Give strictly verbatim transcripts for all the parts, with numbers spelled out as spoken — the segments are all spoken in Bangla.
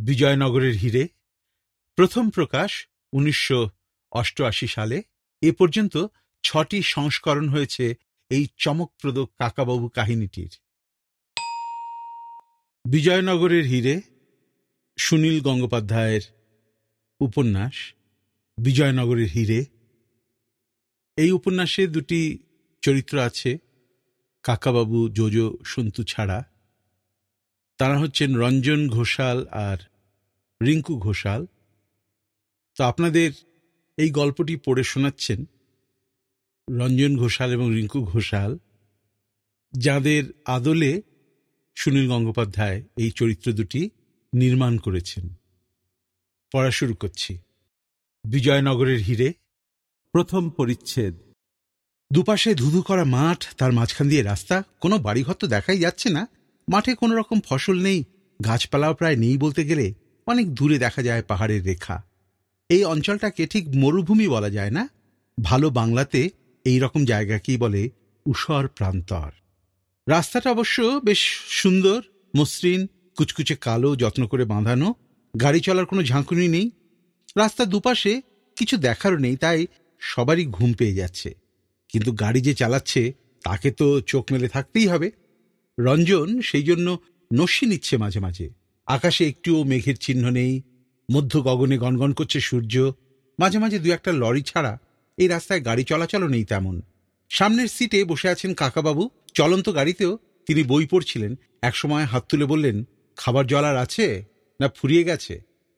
বিজয়নগরের হিরে প্রথম প্রকাশ উনিশশো অষ্টআশি সালে। এ পর্যন্ত ছটি সংস্করণ হয়েছে এই চমকপ্রদ কাকাবাবু কাহিনীটির। বিজয়নগরের হিরে সুনীল গঙ্গোপাধ্যায়ের উপন্যাস বিজয়নগরের হিরে। এই উপন্যাসে দুটি চরিত্র আছে, কাকাবাবু, জোজো, সন্তু ছাড়া। তারা হচ্ছেন রঞ্জন ঘোষাল আর রিঙ্কু ঘোষাল। তো আপনাদের এই গল্পটি পড়ে শোনাচ্ছেন রঞ্জন ঘোষাল এবং রিঙ্কু ঘোষাল, যাদের আদলে সুনীল গঙ্গোপাধ্যায় এই চরিত্র দুটি নির্মাণ করেছেন। পড়া শুরু করছি। বিজয়নগরের হিরে প্রথম পরিচ্ছেদ। দুপাশে ধুধু করা মাঠ, তার মাঝখান দিয়ে রাস্তা। কোনো বাড়িঘর তো দেখাই যাচ্ছে না। মাঠে কোনো রকম ফসল নেই, গাছপালাও প্রায় নেই বলতে গেলে। অনেক দূরে দেখা যায় পাহাড়ের রেখা। এই অঞ্চলটাকে ঠিক মরুভূমি বলা যায় না, ভালো বাংলাতে এই রকম জায়গাকেই বলে ঊষর প্রান্তর। রাস্তাটা অবশ্য বেশ সুন্দর, মসৃণ, কুচকুচে কালো, যত্ন করে বাঁধানো। গাড়ি চলার কোনো ঝাঁকুনি নেই। রাস্তার দুপাশে কিছু দেখারও নেই, তাই সবারই ঘুম পেয়ে যাচ্ছে। কিন্তু গাড়ি যে চালাচ্ছে তাকে তো চোখ মেলে থাকতেই হবে। রঞ্জন সেই জন্য নস্যি নিচ্ছে মাঝে মাঝে। আকাশে একটুও মেঘের চিহ্ন নেই, মধ্য গগনে গনগন করছে সূর্য। মাঝে মাঝে দু একটা লরি ছাড়া এই রাস্তায় গাড়ি চলাচলও নেই তেমন। সামনের সিটে বসে আছেন কাকাবাবু। চলন্ত গাড়িতেও তিনি বই পড়ছিলেন। একসময় হাত তুলে বললেন, খাবার জল আর আছে না ফুরিয়ে গেছে?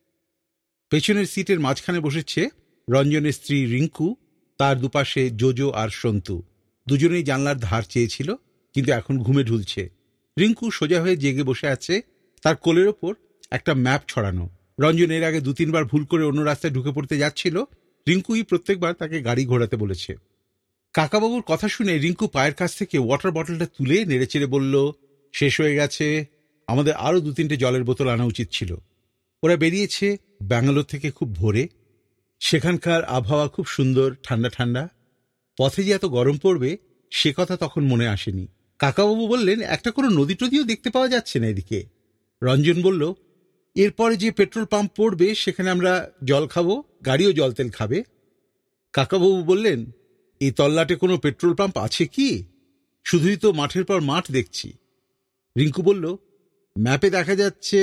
পেছনের সিটের মাঝখানে বসেছে রঞ্জনের স্ত্রী রিঙ্কু, তার দুপাশে জোজো আর সন্তু। দুজনেই জানলার ধার চেয়েছিল, কিন্তু এখন ঘুমে ঢুলছে। রিঙ্কু সোজা হয়ে জেগে বসে আছে, তার কোলের ওপর একটা ম্যাপ ছড়ানো। রঞ্জন এর আগে দু তিনবার ভুল করে অন্য রাস্তায় ঢুকে পড়তে যাচ্ছিল। রিঙ্কুই প্রত্যেকবার তাকে গাড়ি ঘোরাতে বলেছে। কাকাবাবুর কথা শুনে রিঙ্কু পায়ের কাছ থেকে ওয়াটার বটলটা তুলে নেড়েচেড়ে বলল, শেষ হয়ে গেছে, আমাদের আরও দু তিনটে জলের বোতল আনা উচিত ছিল। ওরা বেরিয়েছে ব্যাঙ্গালোর থেকে খুব ভোরে। সেখানকার আবহাওয়া খুব সুন্দর, ঠান্ডা ঠান্ডা। পথে যে এত গরম পড়বে সে কথা তখন মনে আসেনি। কাকাবাবু বললেন, একটা কোনো নদী টদিও দেখতে পাওয়া যাচ্ছে না এদিকে। রঞ্জন বলল, এরপরে যে পেট্রোল পাম্প পড়বে সেখানে আমরা জল খাবো, গাড়িও জল তেল খাবে। কাকাবাবু বললেন, এই তল্লাটে কোনো পেট্রোল পাম্প আছে কি? শুধুই তো মাঠের পর মাঠ দেখছি। রিঙ্কু বলল, ম্যাপে দেখা যাচ্ছে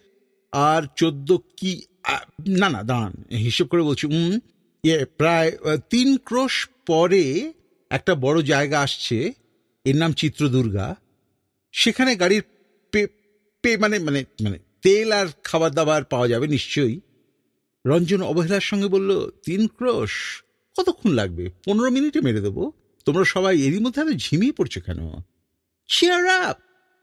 আর চোদ্দ কি না না দাঁড়ান, হিসেব করে বলছি, উম ইয়ে প্রায় তিন ক্রোশ পরে একটা বড় জায়গা আসছে, এর নাম চিত্রদুর্গা। সেখানে গাড়ির পে পে মানে মানে মানে তেল আর খাবার দাবার পাওয়া যাবে নিশ্চয়ই। রঞ্জন অবহেলার সঙ্গে বলল, তিন ক্রোশ কতক্ষণ লাগবে? পনেরো মিনিটে মেরে দেবো। তোমরা সবাই এরই মধ্যে আমি ঝিমিয়ে পড়ছো কেন? Cheer up!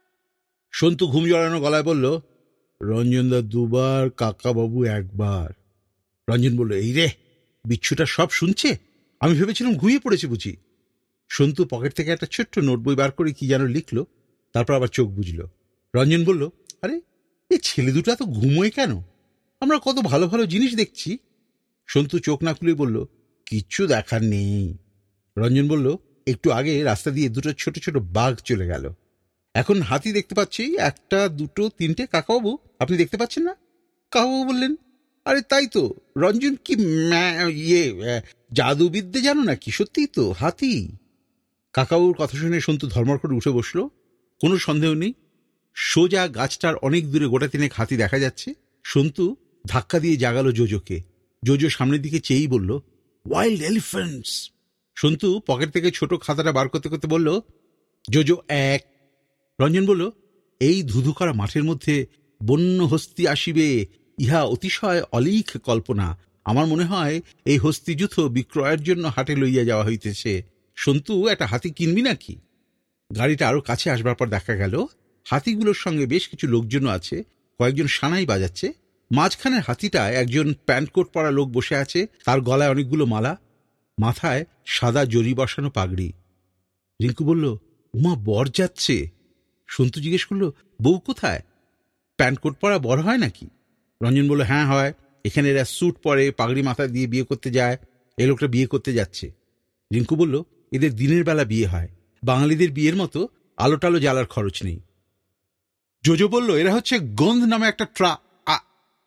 সন্তু ঘুম জড়ানো গলায় বলল, রঞ্জনদা দুবার, কাকাবাবু একবার। রঞ্জন বলল, এই রে, বিচ্ছুটা সব শুনছে। আমি ভেবেছিলাম ঘুমিয়ে পড়েছে বুঝি। সন্তু পকেট থেকে একটা ছোট্ট নোট বই বার করে কি যেন লিখল, তারপর আবার চোখ বুঝল। রঞ্জন বলল, আরে এই ছেলে দুটো এত ঘুমোয় কেন? আমরা কত ভালো ভালো জিনিস দেখছি। সন্তু চোখ না খুলে বলল, কিচ্ছু দেখার নেই। রঞ্জন বলল, একটু আগে রাস্তা দিয়ে দুটো ছোট ছোট বাঘ চলে গেল। এখন হাতি দেখতে পাচ্ছি, একটা, দুটো, তিনটে। কাকাবাবু, আপনি দেখতে পাচ্ছেন না? কাকাবাবু বললেন, আরে তাই তো। রঞ্জন কি ইয়ে জাদুবিদ্যে জানো নাকি? সত্যিই তো হাতি। কাকাবাবুর কথা শুনে সন্তু ধর্মর করে উঠে বসল। কোনো সন্দেহ নেই, সোজা গাছটার অনেক দূরে গোটা তিনেক হাতি দেখা যাচ্ছে। সন্তু ধাক্কা দিয়ে জাগালো জোজোকে। জোজো সামনের দিকে চেয়েই বলল, ওয়াইল্ড এলিফ্যান্টস। সন্তু পকেট থেকে ছোট খাতাটা বার করতে করতে বলল, জোজো এক। রঞ্জন বলল, এই ধুধু করা মাঠের মধ্যে বন্য হস্তি আসিবে, ইহা অতিশয় অলিখ কল্পনা। আমার মনে হয় এই হস্তিযুথ বিক্রয়ের জন্য হাটে লইয়া যাওয়া হইতেছে। সন্তু, একটা হাতি কিনবি নাকি? গাড়িটা আরো কাছে আসবার পর দেখা গেল হাতিগুলোর সঙ্গে বেশ কিছু লোকজনও আছে। কয়েকজন সানাই বাজাচ্ছে। মাঝখানের হাতিটায় একজন প্যান্ট কোট পরা লোক বসে আছে, তার গলায় অনেকগুলো মালা, মাথায় সাদা জরি বসানো পাগড়ি। রিঙ্কু বলল, উমা, বর যাচ্ছে। সন্তু জিজ্ঞেস করল, বউ কোথায়? প্যান্ট কোট পরা বর হয় নাকি? রঞ্জন বলল, হ্যাঁ হয়। এখানে এরা স্যুট পরে পাগড়ি মাথায় দিয়ে বিয়ে করতে যায়। এ লোকটা বিয়ে করতে যাচ্ছে। রিঙ্কু বলল, এদের দিনের বেলা বিয়ে হয়, বাঙালিদের বিয়ের মতো আলো টালো জ্বালার খরচ নেই। জোজো বলল, এরা হচ্ছে গন্ধ নামে একটা ট্রা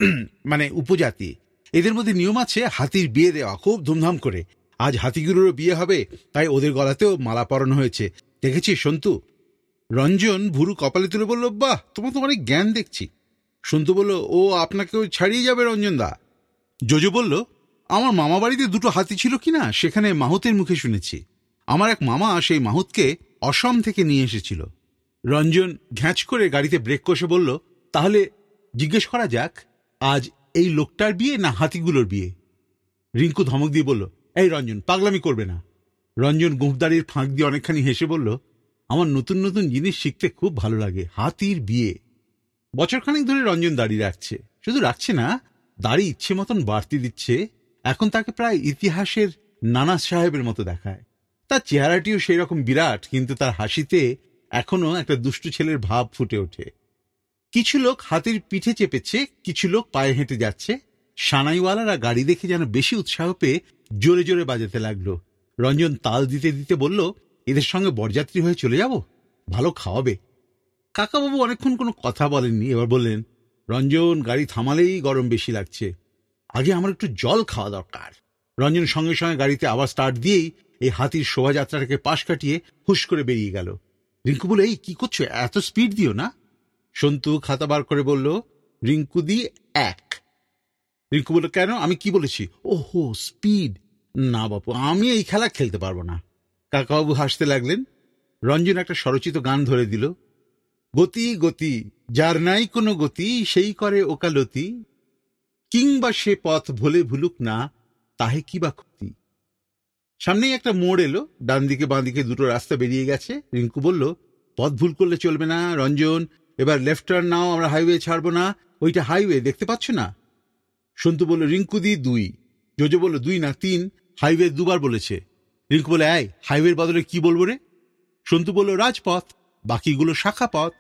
মানে উপজাতি, এদের মধ্যে নিয়ম আছে হাতির বিয়ে দেওয়া খুব ধুমধাম করে। আজ হাতিগুলোরও বিয়ে হবে, তাই ওদের গলাতেও মালা পরানো হয়েছে, দেখেছিস সন্তু? রঞ্জন ভুরু কপালে তুলে বলল, বাহ, তোমার তো অনেক জ্ঞান দেখছি। সন্তু বলল, ও আপনাকেও ছাড়িয়ে যাবে রঞ্জন দা। জোজো বলল, আমার মামা বাড়িতে দুটো হাতি ছিল কিনা সেখানে মাহুতের মুখে শুনেছি। আমার এক মামা সেই মাহুতকে অসম থেকে নিয়ে এসেছিল। রঞ্জন ঘ্যাঁচ করে গাড়িতে ব্রেক কষে বলল, তাহলে জিজ্ঞেস করা যাক, আজ এই লোকটার বিয়ে না হাতিগুলোর বিয়ে? রিঙ্কু ধমক দিয়ে বলল, এই রঞ্জন, পাগলামি করবে না। রঞ্জন গোঁফদাড়ির ফাঁক দিয়ে অনেকখানি হেসে বলল, আমার নতুন নতুন জিনিস শিখতে খুব ভালো লাগে। হাতির বিয়ে। বছরখানেক ধরে রঞ্জন দাড়ি রাখছে, শুধু রাখছে না, দাড়ি ইচ্ছে মতন বাড়তি দিচ্ছে। এখন তাকে প্রায় ইতিহাসের নানা সাহেবের মতো দেখায়। তার চেহারাটিও সেই রকম বিরাট, কিন্তু তার হাসিতে এখনো একটা দুষ্টু ছেলের ভাব ফুটে ওঠে। কিছু লোক হাতির পিঠে চেপেছে, কিছু লোক পায়ে হেঁটে যাচ্ছে। সানাইওয়ালারা গাড়ি দেখে যেন বেশি উৎসাহ পেয়ে জোরে জোরে বাজাতে লাগলো। রঞ্জন তাল দিতে দিতে বলল, এদের সঙ্গে বরযাত্রী হয়ে চলে যাব, ভালো খাওয়াবে। কাকাবাবু অনেকক্ষণ কোনো কথা বলেননি, এবার বললেন, রঞ্জন, গাড়ি থামালেই গরম বেশি লাগছে, আগে আমার একটু জল খাওয়া দরকার। রঞ্জন সঙ্গে সঙ্গে গাড়িতে আবার স্টার্ট দিয়েই এই হাতির শোভাযাত্রাটাকে পাশ কাটিয়ে হুশ করে বেরিয়ে গেল। রিঙ্কু বলে, এই কি করছো, এত স্পিড দিও না। সন্তু খাতা বার করে বলল, রিঙ্কু দি এক। রিঙ্কু বলল, কেন, আমি কি বলেছি? ওহো, স্পিড না বাপু, আমি এই খেলা খেলতে পারবো না। কাকাবাবু হাসতে লাগলেন। রঞ্জন একটা স্বরচিত গান ধরে দিল, গতি গতি, যার নাই কোনো গতি সেই করে ওকালতি, কিংবা সে পথ ভুলে ভুলুক না, তাহে কি বা ক্ষতি। সামনেই একটা মোড় এলো, ডান দিকে বাঁ দিকে দুটো রাস্তা বেরিয়ে গেছে। রিঙ্কু বলল, পথ ভুল করলে চলবে না রঞ্জন, এবার লেফট টার্ন নাও, আমরা হাইওয়ে ছাড়বো না, ওইটা হাইওয়ে, দেখতে পাচ্ছ না? সন্তু বলল, রিঙ্কু দি দুই। জোজো বলল, দুই না তিন, হাইওয়ে দুবার বলেছে। রিঙ্কু বলে, এই হাইওয়ের বদলে কি বলবো রে? সন্তু বলল, রাজপথ, বাকিগুলো শাখা পথ।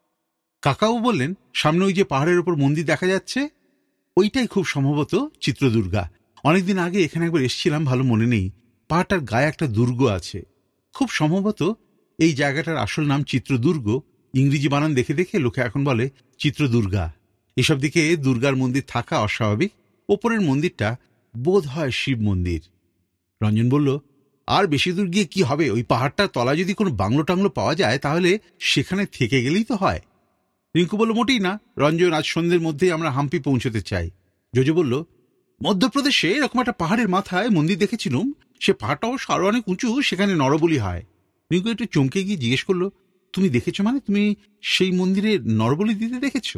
কাকাও বললেন, সামনে ওই যে পাহাড়ের ওপর মন্দির দেখা যাচ্ছে, ওইটাই খুব সম্ভবত চিত্রদুর্গা। অনেকদিন আগে এখানে একবার এসেছিলাম, ভালো মনে নেই। পাহাড়টার গায়ে একটা দুর্গ আছে, খুব সম্ভবত এই জায়গাটার আসল নাম চিত্রদুর্গ। ইংরেজি বানান দেখে দেখে লোকে এখন বলে চিত্রদুর্গা। এসব দিকে দুর্গার মন্দির থাকা অস্বাভাবিক। ওপরের মন্দিরটা বোধ হয় শিব মন্দির। রঞ্জন বলল, আর বেশি দূর গিয়ে কি হবে, ওই পাহাড়টার তলায় যদি কোনো বাংলো টাংলো পাওয়া যায় তাহলে সেখানে থেকে গেলেই তো হয়। রিঙ্কু বলল, মোটেই না রঞ্জন, আজ সন্ধ্যের মধ্যেই আমরা হাম্পি পৌঁছতে চাই। জোজো বলল, মধ্যপ্রদেশে এরকম একটা পাহাড়ের মাথায় মন্দির দেখেছিলুম, সে পাহাড়টা অবশ্য আরো অনেক উঁচু, সেখানে নরবলি হয়। রিঙ্কু একটু চমকে গিয়ে জিজ্ঞেস করলো, তুমি দেখেছো মানে, তুমি সেই মন্দিরে নরবলি দিতে দেখেছ?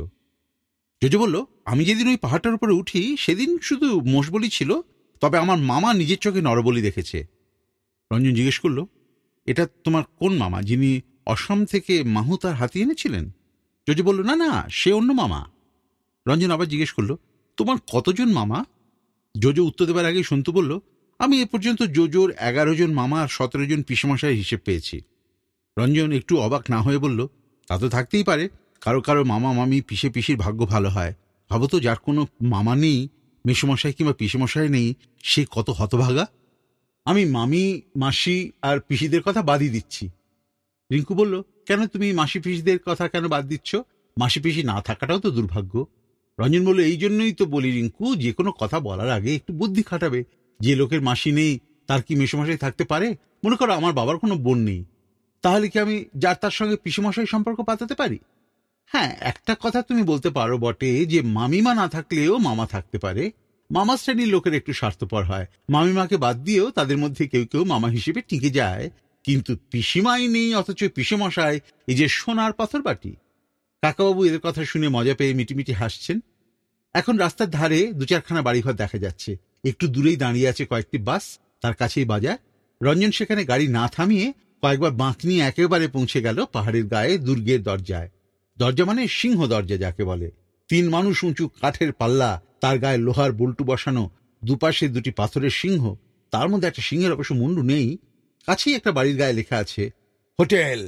জোজো বলল, আমি যেদিন ওই পাহাড়টার উপরে উঠি সেদিন শুধু মোষবলি ছিল, তবে আমার মামা নিজের চোখে নরবলি দেখেছে। রঞ্জন জিজ্ঞেস করলো, এটা তোমার কোন মামা, যিনি অসম থেকে মাহুত আর হাতি এনেছিলেন? জোজো বলল, না না, সে অন্য মামা। রঞ্জন আবার জিজ্ঞেস করলো, তোমার কতজন মামা? জোজো উত্তর দেবার আগেই সন্তু বলল, আমি এ পর্যন্ত জোজোর এগারো জন মামা আর সতেরো জন পিসেমশাই হিসেব পেয়েছি। রঞ্জন একটু অবাক না হয়ে বলল, তা তো থাকতেই পারে, কারো কারো মামা মামি পিসে পিসির ভাগ্য ভালো হয়। ভাবো তো, যার কোনো মামা নেই, মেসোমশাই কিংবা পিসেমশাই নেই, সে কত হতভাগা। আমি মামি মাসি আর পিসিদের কথা বাদই দিচ্ছি। রিঙ্কু বলল, কেন তুমি মাসি পিসিদের কথা কেন বাদ দিচ্ছ? মাসি পিসি না থাকাটাও তো দুর্ভাগ্য। রঞ্জন বলল, এই জন্যই তো বলি রিঙ্কু, যে কোনো কথা বলার আগে একটু বুদ্ধি খাটাবে। যে লোকের মাসি নেই তার কি মেসোমশাই থাকতে পারে? মনে করো আমার বাবার কোনো বোন নেই, তাহলে কি আমি যার তার সঙ্গে পিসেমশাই সম্পর্ক পাতাতে পারি? হ্যাঁ, একটা কথা তুমি বলতে পারো বটে যে মামিমা না থাকলেও মামা থাকতে পারে। মামা শ্রেণীর লোকের একটু স্বার্থপর হয়, মামিমাকে বাদ দিয়েও তাদের মধ্যে কেউ কেউ মামা হিসেবে টিকে যায়। কিন্তু পিসিমাই নেই, অথচ পিসেমশাই, এই যে সোনার পাথর বাটি। কাকাবাবু এদের কথা শুনে মজা পেয়ে মিটিমিটি হাসছেন। এখন রাস্তার ধারে দু চারখানা বাড়িঘর দেখা যাচ্ছে, একটু দূরেই দাঁড়িয়ে আছে কয়েকটি বাস, তার কাছেই বাজার। রঞ্জন সেখানে গাড়ি না থামিয়ে কয়েকবার বাঁক নিয়ে একেবারে পৌঁছে গেল পাহাড়ের গায়ে দুর্গের দরজায়। দরজা মানে সিংহ দরজা যাকে বলে। তিন মানুষ উঁচু কাঠের পাল্লা, তার গায়ে লোহার বল্টু বসানো, দুপাশে দুটি পাথরের সিংহ, তার মধ্যে একটা সিংহের অবশ্য মুন্ডু নেই। কাছেই একটা বাড়ির গায়ে লেখা আছে হোটেল।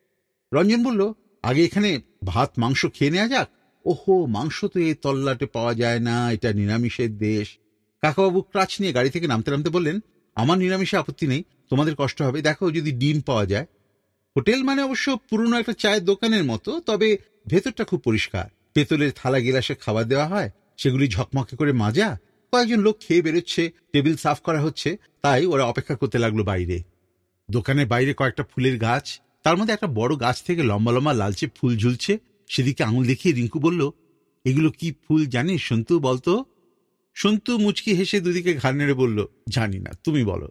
রঞ্জন বলল, আগে এখানে ভাত মাংস খেয়ে নেওয়া যাক। ওহো, মাংস তো এই তল্লাটে পাওয়া যায় না, এটা নিরামিষের দেশ। কাকাবাবু ক্রাচ নিয়ে গাড়ি থেকে নামতে নামতে বললেন, আমার নিরামিষে আপত্তি নেই, তোমাদের কষ্ট হবে, দেখো যদি ডিম পাওয়া যায়। হোটেল মানে অবশ্য পুরনো একটা চায়ের দোকানের মতো, তবে ভেতরটা খুব পরিষ্কার। পেতলের থালা গিলাসে খাবার দেওয়া হয়, সেগুলি ঝকমকে করে মাজা। কয়েকজন লোক খেয়ে বেরোচ্ছে, টেবিল সাফ করা হচ্ছে, তাই ওরা অপেক্ষা করতে লাগলো বাইরে। দোকানের বাইরে কয়েকটা ফুলের গাছ, তার মধ্যে একটা বড় গাছ থেকে লম্বা লম্বা লালচে ফুল ঝুলছে। সেদিকে আঙুল দেখিয়ে রিঙ্কু বলল, এগুলো কি ফুল জানিস সন্তু, বলতো? সন্তু মুচকি হেসে দুদিকে ঘাড় নেড়ে বলল, জানি না, তুমি বলো।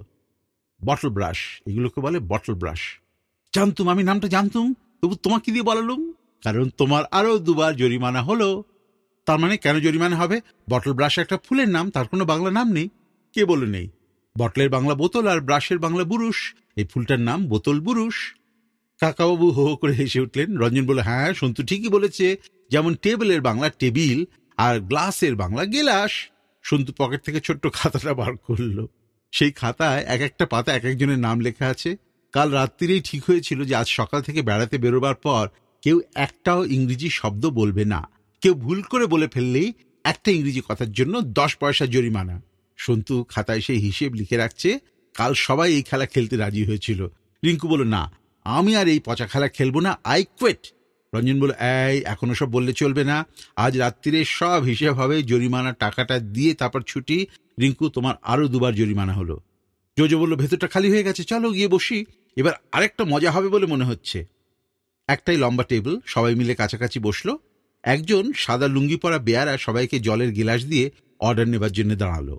বটল ব্রাশ, এগুলোকে বলে বটল ব্রাশ। জানতুম, আমি নামটা জানতুম, তবু তোমাকে দিয়ে বলালুম, কারণ তোমার আরো দুবার জরিমানা হলো। তার মানে কেন জরিমানা হবে? বটল ব্রাশ একটা ফুলের নাম, তার কোনো বাংলা নাম নেই। কে বলে নেই? বটলের বাংলা বোতল আর ব্রাশের বাংলা বুরুষ। এই ফুলটার নাম বোতল বুরুষ। কাকাবাবু হো হো করে হেসে উঠলেন। রঞ্জন বলল, হ্যাঁ সন্তু ঠিকই বলেছে, যেমন টেবিলের বাংলা টেবিল আর গ্লাসের বাংলা গেলাস। সন্তু পকেট থেকে ছোট্ট খাতাটা বার করলো। সেই খাতায় এক একটা পাতা এক একজনের নাম লেখা আছে। কাল রাত্রিরেই ঠিক হয়েছিল যে আজ সকাল থেকে বেড়াতে বেরোবার পর কেউ একটাও ইংরেজি শব্দ বলবে না। কেউ ভুল করে বলে ফেললেই একটা ইংরেজি কথার জন্য দশ পয়সা জরিমানা। সন্তু খাতায় সেই হিসেব লিখে রাখছে। কাল সবাই এই খেলা খেলতে রাজি হয়েছিল। রিঙ্কু বলল, না, আমি আর এই পচা খেলা খেলবো না, আই কুইট। রঞ্জন বলল, এই এখনো সব বললে চলবে না, আজ রাত্রিরে সব হিসেব হবে, জরিমানা টাকাটা দিয়ে তারপর ছুটি। রিঙ্কু, তোমার আরো দুবার জরিমানা হলো। জোজো বলল, ভেতরটা খালি হয়ে গেছে, চলো গিয়ে বসি, এবার আরেকটা মজা হবে বলে মনে হচ্ছে। একটাই লম্বা টেবিল, সবাই মিলে কাছাকাছি বসলো। একজন সাদা লুঙ্গি পরা বেয়ারা সবাইকে জলের গিলাস দিয়ে অর্ডার নেবার জন্য দাঁড়ালো।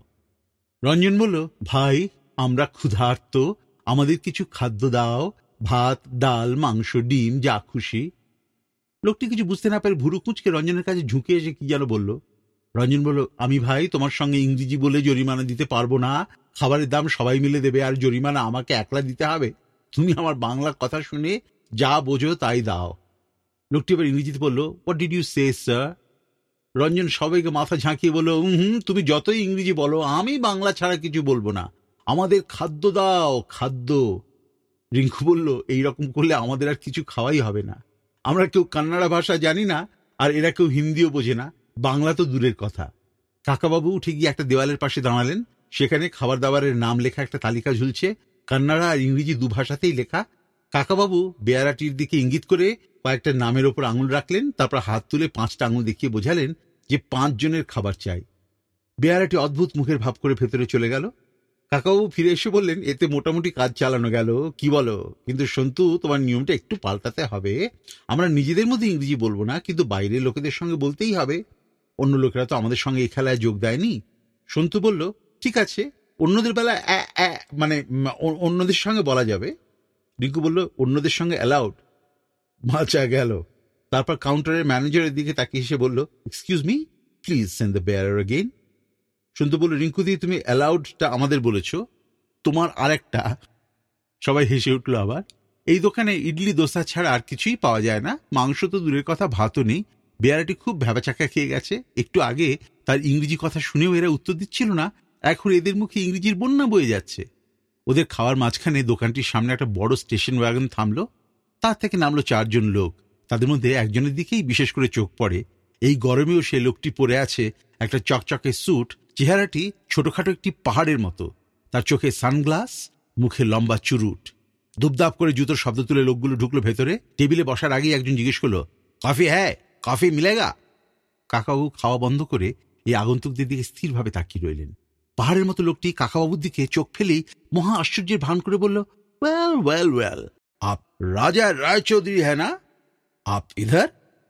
রঞ্জন বলল, ভাই আমরা ক্ষুধার্ত, আমাদের কিছু খাদ্য দাও, ভাত, ডাল, মাংস, ডিম, যা খুশি। লোকটি কিছু বুঝতে না পেরে ভুরু কুঁচকে রঞ্জনের কাছে ঝুঁকে এসে কি যেন বলল। রঞ্জন বলল, আমি ভাই তোমার সঙ্গে ইংরেজি বলে জরিমানা দিতে পারবো না। খাবারের দাম সবাই মিলে দেবে, আর জরিমানা আমাকে একলা দিতে হবে। তুমি আমার বাংলা কথা শুনে যা বোঝো তাই দাও। লোকটি এবার ইংরেজিতে বলল, what did you say sir? Ranjan সবাইকে মাথা ঝাঁকিয়ে বলল, হুম, তুমি যতই ইংরেজি বলো, আমি বাংলা ছাড়া কিছু বলবো না। আমাদের খাদ্য দাও, খাদ্য। রিঙ্কু বলল, এইরকম করলে আমাদের আর কিছু খাওয়াই হবে না। আমরা কেউ কান্নাড়া ভাষা জানি না, আর এরা কেউ হিন্দিও বোঝে না, বাংলা তো দূরের কথা। কাকাবাবু উঠে গিয়ে একটা দেওয়ালের পাশে দাঁড়ালেন। সেখানে খাবার দাবারের নাম লেখা একটা তালিকা ঝুলছে, কান্নাড়া আর ইংরেজি দুভাষাতেই লেখা। কাকাবাবু বেয়ারাটির দিকে ইঙ্গিত করে কয়েকটা নামের ওপর আঙুল রাখলেন, তারপর হাত তুলে পাঁচটা আঙুল দেখিয়ে বোঝালেন যে পাঁচ জনের খাবার চাই। বেয়ারাটি অদ্ভুত মুখের ভাব করে ভেতরে চলে গেল। কাকাবাবু ফিরে এসে বললেন, এতে মোটামুটি কাজ চালানো গেল, কি বলো? কিন্তু সন্তু, তোমার নিয়মটা একটু পাল্টাতে হবে। আমরা নিজেদের মধ্যে ইংরেজি বলবো না, কিন্তু বাইরের লোকেদের সঙ্গে বলতেই হবে। অন্য লোকেরা তো আমাদের সঙ্গে এই খেলায় যোগ দেয়নি। সন্তু বলল, ঠিক আছে, অন্যদের বেলা মানে অন্যদের সঙ্গে বলা যাবে। রিঙ্কু বলল, অন্যদের সঙ্গে অ্যালাউড। মাচা গেল। তারপর কাউন্টারের ম্যানেজারের দিকে তাকিয়ে এসে বলল, excuse me, please send the bearer again. Santu বলল, রিঙ্কু দি, তুমি অ্যালাউডটা আমাদের বলেছ, তোমার আরেকটা। সবাই হেসে উঠল আবার। এই দোকানে ইডলি দোসা ছাড়া আর কিছুই পাওয়া যায় না, মাংস তো দূরের কথা, ভাতও নেই। বেয়ারাটি খুব ভ্যাবাচাকা খেয়ে গেছে। একটু আগে তার ইংরেজি কথা শুনেও এরা উত্তর দিচ্ছিল না, এখন এদের মুখে ইংরেজির বন্যা বয়ে যাচ্ছে। ওদের খাওয়ার মাঝখানে দোকানটির সামনে একটা বড় স্টেশন ওয়াগন থামলো। তার থেকে নামলো চারজন লোক। তাদের মধ্যে একজনের দিকেই বিশেষ করে চোখ পড়ে। এই গরমেও সে লোকটি পরে আছে একটা চকচকে স্যুট, চেহারাটি ছোটখাটো একটি পাহাড়ের মতো, তার চোখে সানগ্লাস, মুখে লম্বা চুরুট। দুপদাপ করে জুতোর শব্দ তুলে লোকগুলো ঢুকলো ভেতরে। টেবিলে বসার আগেই একজন জিজ্ঞেস করলো, কফি হ্যাঁ, কফি মিলেগা? কাকাবাবু খাওয়া বন্ধ করে এই আগন্তুকদের দিকে স্থিরভাবে তাকিয়ে রইলেন। পাহাড়ের মতো লোকটি কাকাবাবুর দিকে চোখ ফেলেই মহা আশ্চর্যের ভান করে বলল, ওয়েল ওয়েল ওয়েল, আপ রাজা রায়চৌধুরী হ্যাঁ না? আপ ইধার?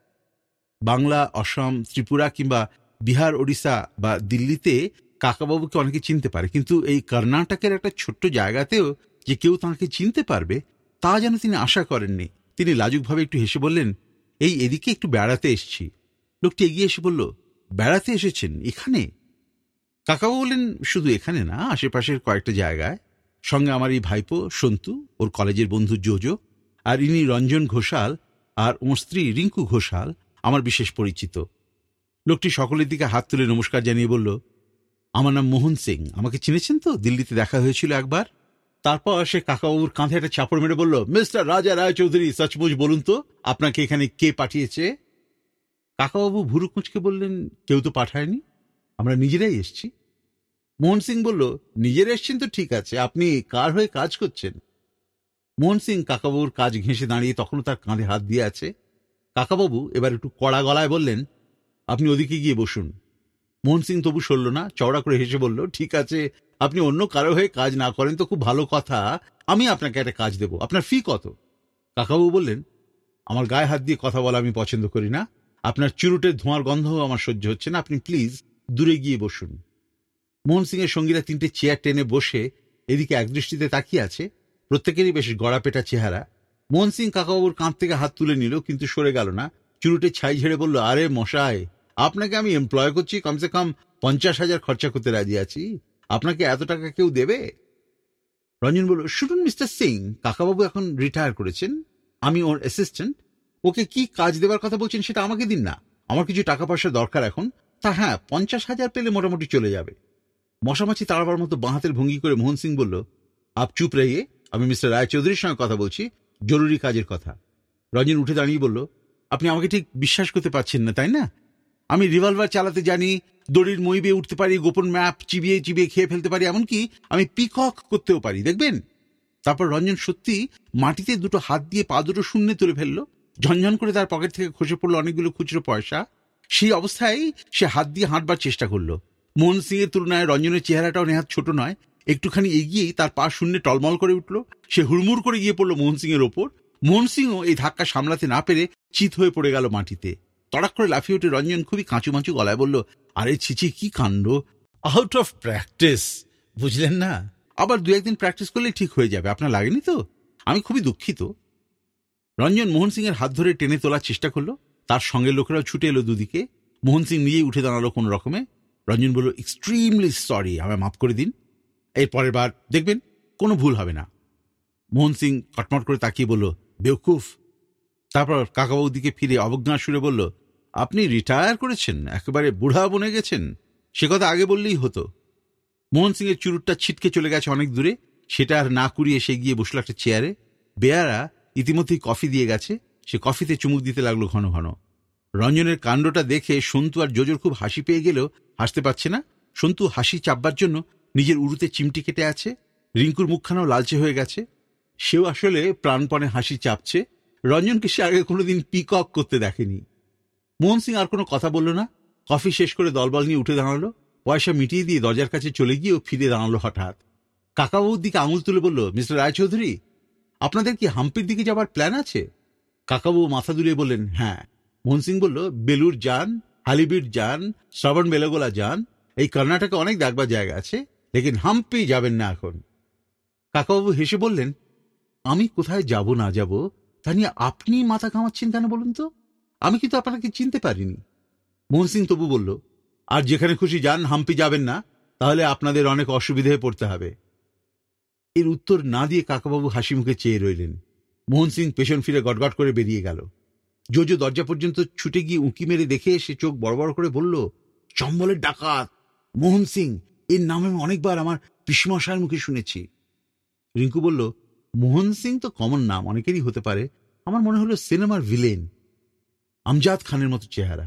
বাংলা, অসম, ত্রিপুরা কিংবা বিহার, ওড়িশা বা দিল্লিতে কাকাবাবুকে অনেকে চিনতে পারে, কিন্তু এই কর্ণাটকের একটা ছোট্ট জায়গাতেও যে কেউ তাঁকে চিনতে পারবে তা যেন তিনি আশা করেননি। তিনি লাজুকভাবে একটু হেসে বললেন, এই এদিকে একটু বেড়াতে এসেছি। লোকটি এগিয়ে এসে বলল, বেড়াতে এসেছেন এখানে? কাকাবাবু বললেন, শুধু এখানে না, আশেপাশের কয়েকটা জায়গায়। সঙ্গে আমার এই ভাইপো সন্তু, ওর কলেজের বন্ধু জোজো, আর ইনি রঞ্জন ঘোষাল, আর ওর স্ত্রী রিঙ্কু ঘোষাল আমার বিশেষ পরিচিত। লোকটি সকলের দিকে হাত তুলে নমস্কার জানিয়ে বলল, আমার নাম মোহন সিং, আমাকে চিনেছেন তো? দিল্লিতে দেখা হয়েছিল একবার। তারপর সে কাকাবাবুর কাঁধে একটা চাপড় মেরে বলল, মিস্টার রাজা রায়চৌধুরী, সচমুচ বলুন তো, আপনাকে এখানে কে পাঠিয়েছে? কাকাবাবু ভুরু কুঁচকে বললেন, কেউ তো পাঠায়নি, আমরা নিজেরাই এসছি। মোহন সিং বলল, নিজের এসছেন তো ঠিক আছে, আপনি কার হয়ে কাজ করছেন? মোহন সিং কাকাবাবুর কাজ ঘেঁষে দাঁড়িয়ে তখনও তার কাঁধে হাত দিয়ে আছে। কাকাবাবু এবার একটু কড়া গলায় বললেন, আপনি ওদিকে গিয়ে বসুন। মোহন সিং তবু সরল না, চওড়া করে হেসে বলল, ঠিক আছে, আপনি অন্য কারো হয়ে কাজ না করেন তো খুব ভালো কথা। আমি আপনাকে একটা কাজ দেব, আপনার ফি কত? কাকাবাবু বললেন, আমার গায়ে হাত দিয়ে কথা বলা আমি পছন্দ করি না, আপনার চুরুটের ধোঁয়ার গন্ধ আমার সহ্য হচ্ছে না, আপনি প্লিজ দূরে গিয়ে বসুন। মোহন সিং এর সঙ্গীরা তিনটে চেয়ার টেনে বসে এদিকে একদৃষ্টিতে তাকিয়ে আছে। প্রত্যেকেরই বেশ গড়াপেটা চেহারা। মোহন সিং কাকাবাবুর কাঁধ থেকে হাত তুলে নিল, কিন্তু সরে গেল না। চুরুটের ছাই ঝেড়ে বলল, আরে মশাই, আপনাকে আমি এমপ্লয় করছি, কমসে কম পঞ্চাশ হাজার খরচা করতে রাজি আছি, আপনাকে এত টাকা কেউ দেবে? রঞ্জন বলল, শুনুন মিস্টার সিং, কাকাবাবু এখন রিটায়ার করেছেন, আমি ওর অ্যাসিস্ট্যান্ট, ওকে কি কাজ দেবার কথা বলছেন সেটা আমাকে দিন না। আমার কিছু টাকা পয়সা দরকার এখন, তা হ্যাঁ, পঞ্চাশ হাজার পেলে মোটামুটি চলে যাবে। মশামাছি তাড়াবার মতো বাঁ হাতের ভঙ্গি করে মোহন সিং বলল, আপ চুপ রহিয়ে, আমি মিস্টার রায়চৌধুরীর সঙ্গে কথা বলছি, জরুরি কাজের কথা। রঞ্জন উঠে দাঁড়িয়ে বলল, আপনি আমাকে ঠিক বিশ্বাস করতে পারছেন না, তাই না? আমি রিভলভার চালাতে জানি, দড়ির মই বেয়ে উঠতে পারি, গোপন ম্যাপ চিবিয়ে চিবিয়ে খেয়ে ফেলতে পারি, এমনকি আমি পিকক করতেও পারি, দেখবেন। তারপর রঞ্জন সত্যি মাটিতে দুটো হাত দিয়ে পা দুটো শূন্যে তুলে ফেলল। ঝনঝন করে তার পকেট থেকে খসে পড়লো অনেকগুলো খুচরো পয়সা। সেই অবস্থায় সে হাত দিয়ে হাঁটবার চেষ্টা করলো। মোহন সিং এর তুলনায় রঞ্জনের চেহারাটাও নেহাত ছোট নয়। একটুখানি এগিয়েই তার পা শূন্যে টলমল করে উঠল। সে হুড়মুড় করে গিয়ে পড়লো মোহন সিং এর ওপর। মোহন সিংও এই ধাক্কা সামলাতে না পেরে চিত হয়ে পড়ে গেল মাটিতে। তড়াক করে লাফিয়ে উঠে রঞ্জন খুবই কাঁচুমাচু গলায় বলল, আরে ছিচি, কি কাণ্ড! আউট অফ প্র্যাকটিস, বুঝলেন না? আবার দু একদিন প্র্যাকটিস করলে ঠিক হয়ে যাবে, আপনার লাগেনি তো? আমি খুবই দুঃখিত। রঞ্জন মোহন সিং এর হাত ধরে টেনে তোলার চেষ্টা করলো। তার সঙ্গে লোকেরাও ছুটে এলো দুদিকে। মোহন সিং নিজেই উঠে দাঁড়ালো কোন রকমে। রঞ্জন বলল, এক্সট্রিমলি সরি, আমায় মাফ করে দিন, এর পরের বার দেখবেন কোনো ভুল হবে না। মোহন সিং কটমট করে তাকিয়ে বলল, বেওকুফ। তারপর কাকাবাবুর দিকে ফিরে অবজ্ঞার সুরে বলল, আপনি রিটায়ার করেছেন, একেবারে বুড়া বনে গেছেন, সে কথা আগে বললেই হতো। মোহন সিং এর চুরুটটা ছিটকে চলে গেছে অনেক দূরে। সেটা আর না কুড়িয়ে সে গিয়ে বসলো একটা চেয়ারে। বেয়ারা ইতিমধ্যেই কফি দিয়ে গেছে। সে কফিতে চুমুক দিতে লাগলো ঘন ঘন। রঞ্জনের কাণ্ডটা দেখে সন্তু আর জোজোর খুব হাসি পেয়ে গেলেও হাসতে পারছে না। সন্তু হাসি চাপবার জন্য নিজের উরুতে চিমটি কেটে আছে। রিঙ্কুর মুখখানাও লালচে হয়ে গেছে। সেও আসলে প্রাণপণে হাসি চাপছে। রঞ্জনকে সে আগে কোনোদিন পিকক করতে দেখেনি। মোহন সিং আর কোনো কথা বলল না। কফি শেষ করে দলবল নিয়ে উঠে দাঁড়ালো। পয়সা মিটিয়ে দিয়ে দরজার কাছে চলে গিয়েও ফিরে দাঁড়ালো হঠাৎ। কাকাবাবুর দিকে আঙুল তুলে বলল, মিস্টার রায়চৌধুরী, আপনাদের কি হাম্পির দিকে যাবার প্ল্যান আছে? কাকাবাবু মাথা দুলিয়ে বললেন, হ্যাঁ। মোহন সিং বলল, বেলুর যান, হালিবিট যান, শ্রবণ বেলগোলা যান, এই কর্ণাটকে অনেক দেখবার জায়গা আছে, লেকিন হাম্পি যাবেন না এখন। কাকাবাবু হেসে বললেন, আমি কোথায় যাব না যাব তা নিয়ে আপনি মাথা ঘামাচ্ছেন কেন বলুন তো? আমি কিন্তু আপনাকে চিনতে পারিনি। মোহন সিং তবু বলল, আর যেখানে খুশি যান, হাম্পি যাবেন না, তাহলে আপনাদের অনেক অসুবিধায় পড়তে হবে। এর উত্তর না দিয়ে কাকাবাবু হাসি মুখে চেয়ে রইলেন। মোহন সিং পেছন ফিরে গটগট করে বেরিয়ে গেল। জোজো দরজা পর্যন্ত ছুটে গিয়ে উঁকি মেরে দেখে এসে চোখ বড় বড় করে বলল, চম্বলের ডাকাত মোহন সিং, এর নাম আমি অনেকবার আমার পিসমশায়ের মুখে শুনেছি। রিঙ্কু বলল, মোহন সিং তো কমন নাম, অনেকেরই হতে পারে, আমার মনে হলো সিনেমার ভিলেন, আমজাদ খানের মতো চেহারা।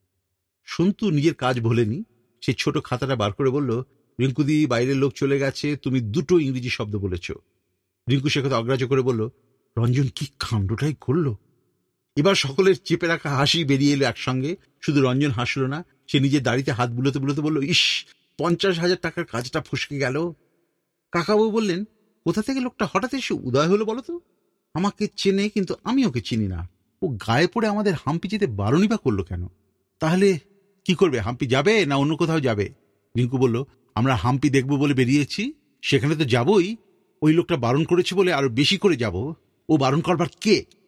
সন্তু নিজের কাজ ভোলেনি। সে ছোট খাতাটা বার করে বলল, রিঙ্কুদি, বাইরের লোক চলে গেছে, তুমি দুটো ইংরেজি শব্দ বলেছ। রিঙ্কু সে কথা অগ্রাহ্য করে বলল, রঞ্জন কি কাণ্ডটাই করল। এবার সকলের চেপে রাখা হাসি বেরিয়ে এলো একসঙ্গে। শুধু রঞ্জন হাসল না, সে নিজের দাড়িতে হাত বুলোতে বুলোতে বলল, ইস, পঞ্চাশ হাজার টাকার কাজটা ফসকে গেল। কাকাবাবু বললেন, কোথা থেকে লোকটা হঠাৎ এসে উদয় হলো বলো তো? আমাকে চেনে, কিন্তু আমি ওকে চিনি না। ও গায়ে পড়ে আমাদের হাম্পি যেতে বারণই বা করলো কেন? তাহলে কি করবে? হাম্পি যাবে না অন্য কোথাও যাবে? রিঙ্কু বলল, আমরা হাম্পি দেখব বলে বেরিয়েছি, সেখানে তো যাবই। ওই লোকটা বারণ করেছে বলে আরো বেশি করে যাব। ও বারণ করবার কে?